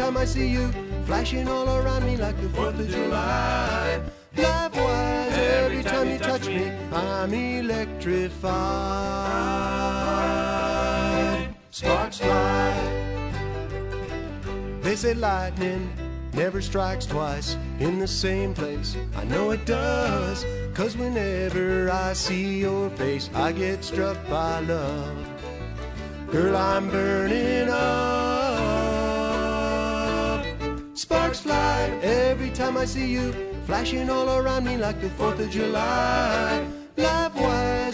time I see you flashing all around me like the 4th of July. Life-wise, every time you touch me, I'm electrified. Sparks fly. They say lightning never strikes twice in the same place. I know it does, 'cause whenever I see your face, I get struck by love. Girl, I'm burning up. Sparks fly every time I see you flashing all around me like the 4th of July. Life-wise,